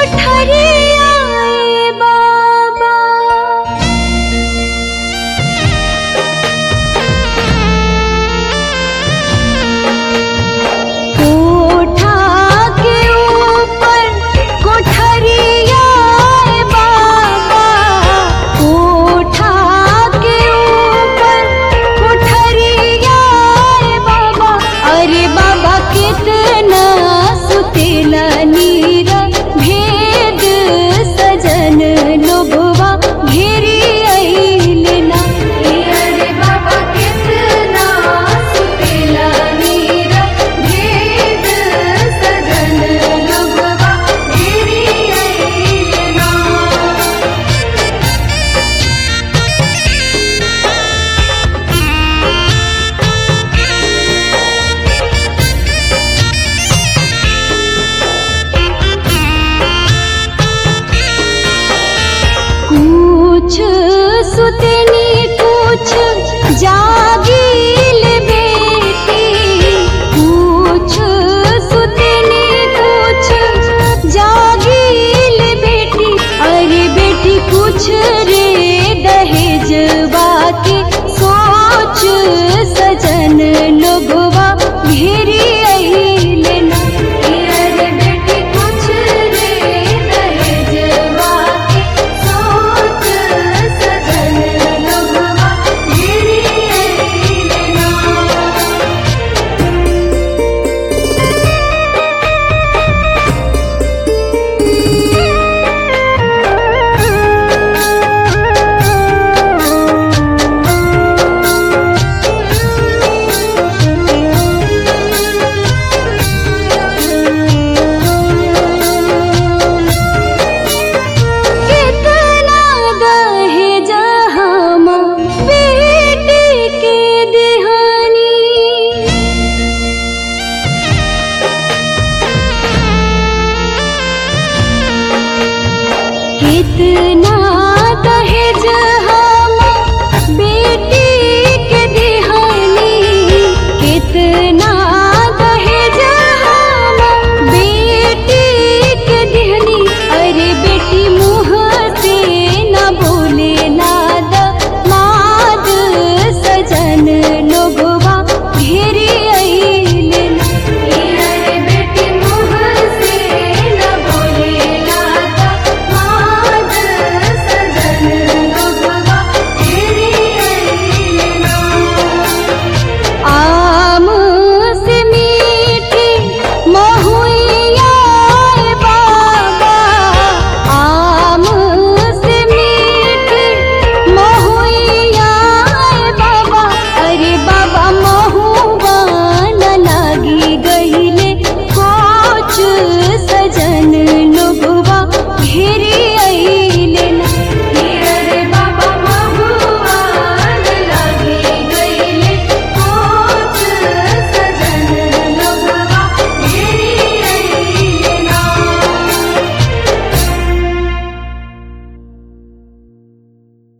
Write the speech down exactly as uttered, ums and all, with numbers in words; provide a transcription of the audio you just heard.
कोठरिया बाबा कोठा के ऊपर कोठरिया बाबा कोठा के ऊपर कोठरिया बाबा अरे बाबा कितना सुतेला नीरा भेद सजन लोभवा घेरी अइले ना अरे बाबा कितना सुतेला नीरा भेद सजन लोभवा घेरी अइले ना कुछ सुतनी कुछ जागील बेटी कुछ सुतनी कुछ जागील बेटी अरे बेटी कुछ रे दहेजवा के सोच सजन लोभवा घेरी अइले ना अरे बेटी कुछ रे दहेजवा के सोच सजन लोभवा घेरी अइले ना कितना दहेज हम बेटी के दिहानी कितना दहेज